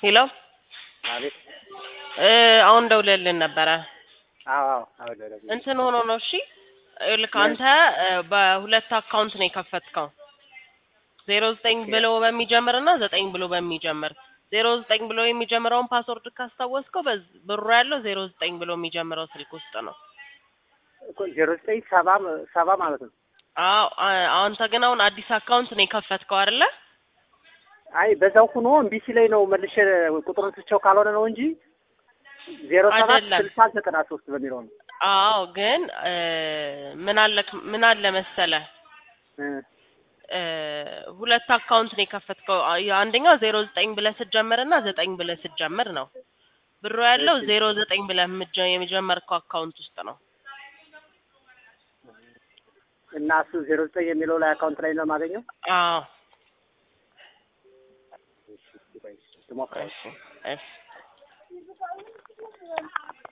ሄሎ አቤት። አሁን ደውለልን ነበረ አዎ አዎ ደውለልን እንትን ሆኖ ነው። እሺ ልክ ምን? አንተ በሁለት አካውንት ነው የከፈትከው 09 ኦኬ ብሎ በሚጀምርና 9 ብሎ በሚጀምር 09 ብሎ የሚጀምረውን ፓስወርድ ካስታወስከው ብሩ ያለው 09 ብሎ የሚጀምረው ስልክ ውስጥ ነው። እኮ 0970 ማለት ነው። አዎ አንተ ግን አሁን አዲስ አካውንት ነው የከፈትከው አይደለ? አይ በዛው ሆኖ እምቢ ሲለኝ ነው መልሼ ቁጥሩን ትቼው ካልሆነ ነው እንጂ 076093 በሚለው ነው። አዎ ግን ምን አለ መሰለህ ሁለት አካውንት ነው የከፈትከው። አንደኛው 09 ብለህ ስትጀምርና 9 ብለህ ስትጀምር ነው። ብሩ ያለው 09 ብለህ የመጀመርከው አካውንት ውስጥ ነው። እና እሱ 09 የሚለው ላይ አካውንት ላይ ነው የማገኘው። አዎ እሺ ትሞክረው። እሺ